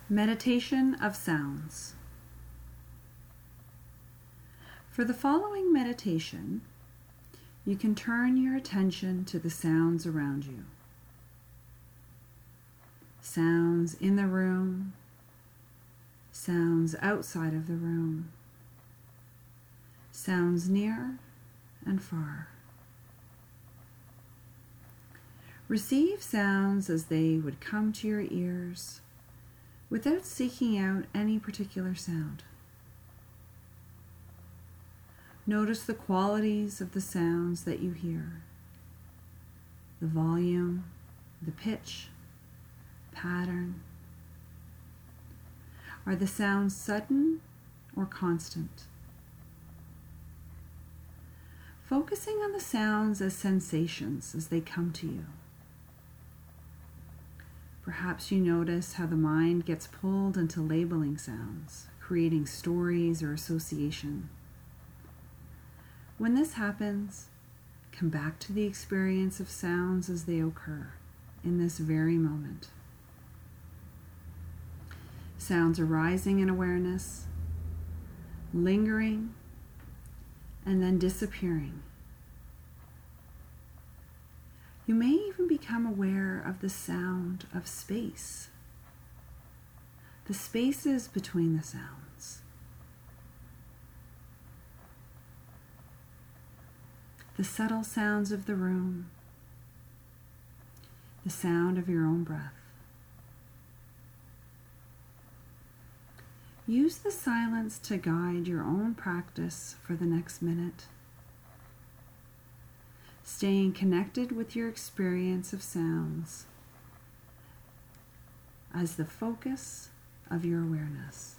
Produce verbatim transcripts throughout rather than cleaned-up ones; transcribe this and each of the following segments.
Meditation of sounds. For the following meditation, you can turn your attention to the sounds around you. Sounds in the room, sounds outside of the room, sounds near and far. Receive sounds as they would come to your ears, without seeking out any particular sound. Notice the qualities of the sounds that you hear. The volume, the pitch, pattern. Are the sounds sudden or constant? Focusing on the sounds as sensations as they come to you. Perhaps you notice how the mind gets pulled into labeling sounds, creating stories or association. When this happens, come back to the experience of sounds as they occur in this very moment. Sounds arising in awareness, lingering, and then disappearing. You may even become aware of the sound of space, the spaces between the sounds, the subtle sounds of the room, the sound of your own breath. Use the silence to guide your own practice for the next minute, staying connected with your experience of sounds as the focus of your awareness.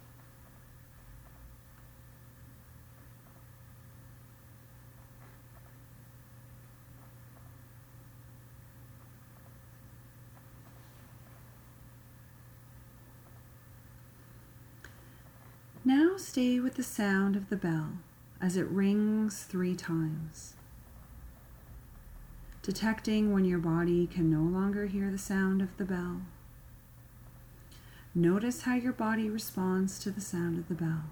Now stay with the sound of the bell as it rings three times. Detecting when your body can no longer hear the sound of the bell. Notice how your body responds to the sound of the bell.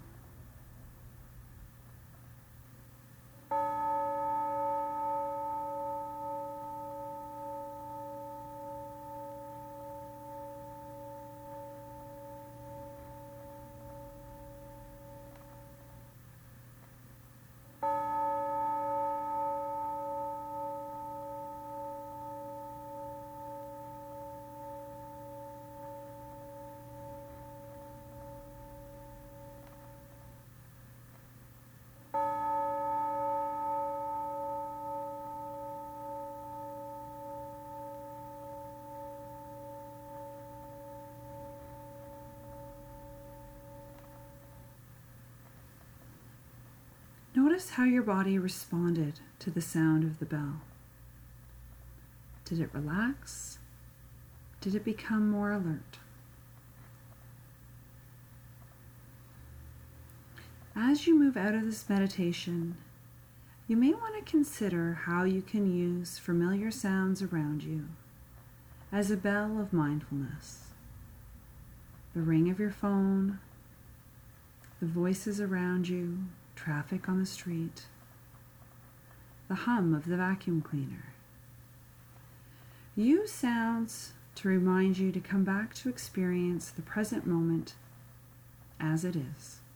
Notice how your body responded to the sound of the bell. Did it relax? Did it become more alert? As you move out of this meditation, you may want to consider how you can use familiar sounds around you as a bell of mindfulness. The ring of your phone, the voices around you, traffic on the street, the hum of the vacuum cleaner. Use sounds to remind you to come back to experience the present moment as it is.